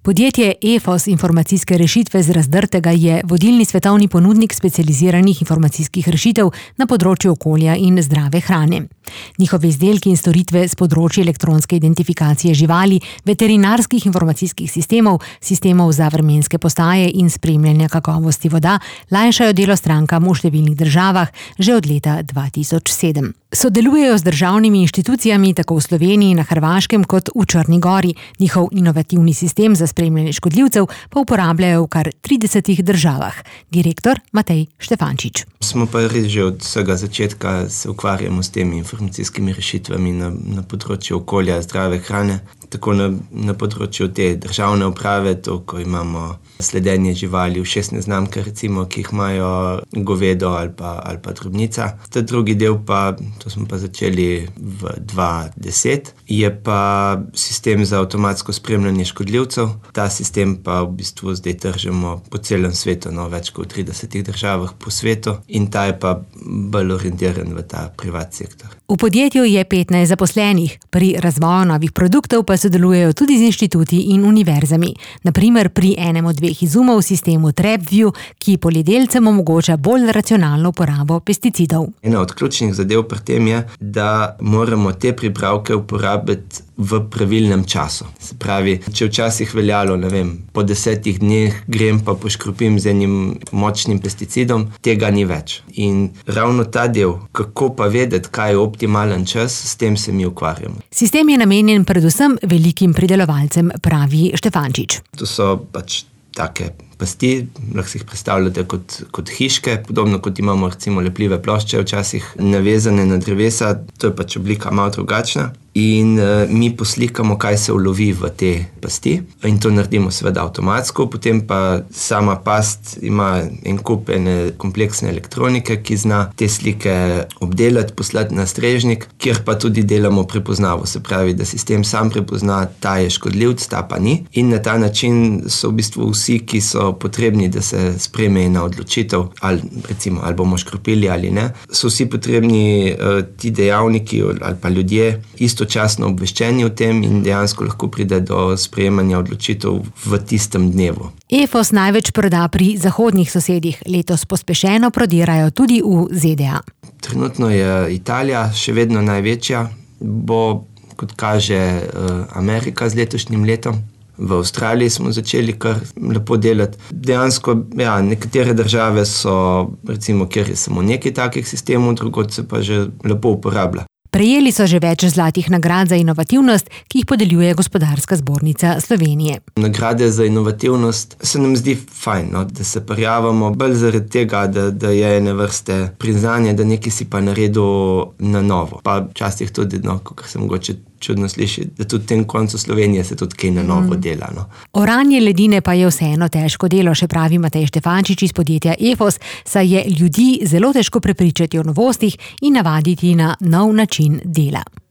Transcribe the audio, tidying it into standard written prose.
Podjetje EFOS informacijske rešitve z Razdrtega je vodilni svetovni ponudnik specializiranih informacijskih rešitev na področju okolja in zdrave hrane. Njihovi izdelki in storitve z področja elektronske identifikacije živali, veterinarskih informacijskih sistemov, sistemov za vremenske postaje in spremljanja kakovosti voda lajšajo delo strankam v številnih državah že od leta 2007. Sodelujejo z državnimi inštitucijami tako v Sloveniji, na Hrvaškem kot v Črni Gori. Njihov inovativni sistem za spremljanje škodljivcev pa uporabljajo v kar 30 državah. Direktor Matej Štefančič. Smo pa res že od vsega začetka se ukvarjamo s temi informacijskimi rešitvami na področju okolja, zdrave hrane. Tako na področju te državne uprave, to, ko imamo sledenje živali v 16 znamke, recimo, ki jih imajo govedo ali pa drobnica. Ta drugi del pa, to smo pa začeli v 2010, je pa sistem za avtomatsko spremljanje škodljivcev. Ta sistem pa v bistvu zdaj tržimo po celem svetu, več kot v 30 državah po svetu, in ta je pa bolj orientiran v ta privat sektor. V podjetju je 15 zaposlenih. Pri razvoju novih produktov pa sodelujejo tudi z inštituti in univerzami. Na primer pri enem od 2 izumov v sistemu TrapView, ki poljedelcem omogoča bolj racionalno uporabo pesticidov. Ena od ključnih zadev pri tem je, da moramo te pripravke uporabiti v pravilnem času. Se pravi, če včasih veljalo, po 10 dneh grem pa poškropim z enim močnim pesticidom, tega ni več. In ravno ta del, kako pa vedeti, kaj je optimalen čas, s tem se mi ukvarjamo. Sistem je namenjen predvsem velikim pridelovalcem, pravi Štefančič. To so take pasti, lahko si jih predstavljate kot hiške, podobno kot imamo recimo lepljive plošče, včasih navezane na drevesa, to je oblika malo drugačna. In mi poslikamo, kaj se ulovi v te pasti, in to naredimo seveda avtomatsko, potem pa sama past ima en kup ene kompleksne elektronike, ki zna te slike obdelati, poslati na strežnik, kjer pa tudi delamo prepoznavo, se pravi, da sistem sam prepozna, ta je škodljivc, ta pa ni, in na ta način so v bistvu vsi, ki so potrebni, da se sprejme ena odločitev, ali bomo škropili ali ne, so vsi potrebni ti dejavniki ali pa ljudje istočasno obveščeni o tem in dejansko lahko pride do sprejemanja odločitev v tistem dnevu. EFOS največ proda pri zahodnih sosedih, letos pospešeno prodirajo tudi v ZDA. Trenutno je Italija še vedno največja, bo, kot kaže, Amerika z letošnjim letom. V Avstraliji smo začeli kar lepo delati. Dejansko, nekatere države so, recimo, kjer je samo nekaj takih sistemov, drugod se pa že lepo uporablja. Prejeli so že več zlatih nagrad za inovativnost, ki jih podeljuje Gospodarska zbornica Slovenije. Nagrade za inovativnost se nam zdi fajn, da se prijavimo, bolj zaradi tega, da je ene vrste priznanje, da nekaj si pa naredil na novo. Pa včasih tudi, kot se mogoče čudno sliši, da tudi v tem koncu Slovenije se tudi kaj na novo dela. Oranje ledine pa je vseeno težko delo, še pravi Matej Štefančič iz podjetja EFOS, saj je ljudi zelo težko prepričati o novostih in navaditi na nov način dela.